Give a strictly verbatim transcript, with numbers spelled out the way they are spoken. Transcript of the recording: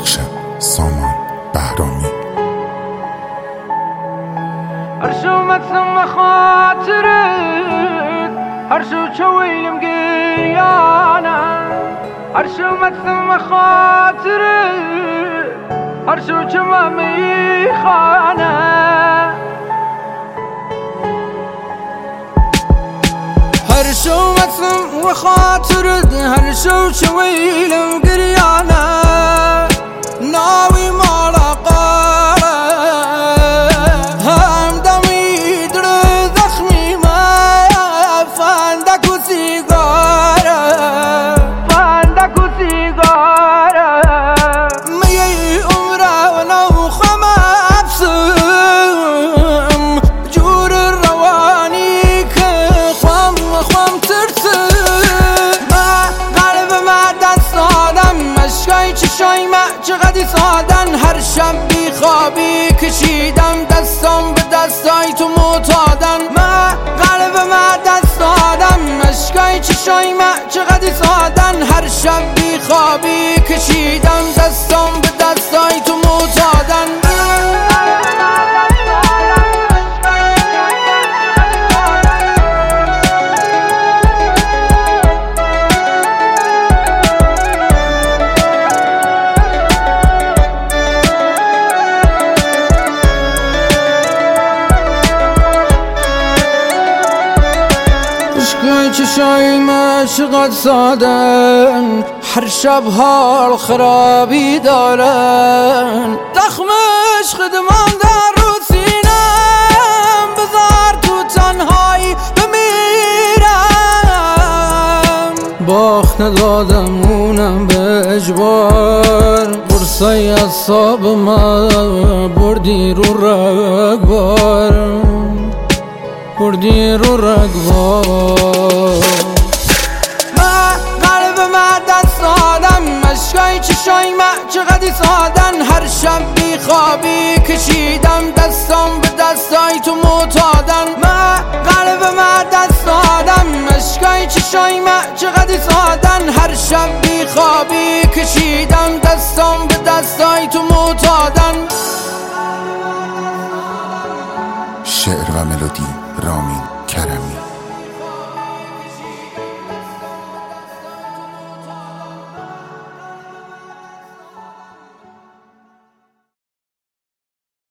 پروداکشن، سامان بهرامی. هر شو متسم خاطرت، هر شو چویلم گریانه، هر شو متسم خاطرت، هر شو چمامی خانه. هر شو متسم خاطرت، هر شو چویلم گریانه، ناوی مالا قاره هم دمی در زخمی ما فندک و سیگاره، فندک و سیگاره. میی عمره و نو خم افسم جور روانی که خوام خوام ترسم. ما قلب ما دست آدم مشکای چشای ما چقدر سادن. هر شب بی خوابی کشیدم دستم به دستای تو معتادن. ما قلب ما دست آدم مشکای چشای ما چقدر سادن. هر شب بی خوابی کشیدم دستم به دستای تو معتادن. عشقای چشای ما چقدر سادن. هر شب حال خرابی دارن. زخم عشق دمان در رو سینم، بذار تو تنهایی بمیرم. باخت ندادم اونم به اجبار، قرصای اعصاب ما بردی رو رگبار، بردی رو رگبار. ما قلب ما دست آدم مشکای چشای ما چقدر سادن. هر شب بی خوابی کشیدم دستم به دستای تو معتادن. ما قلب ما دست آدم مشکای چشای ما چقدر سادن. هر شب بی خوابی کشیدم دستم به دستای تو معتادن. شعر و ملودی رامین کرمی.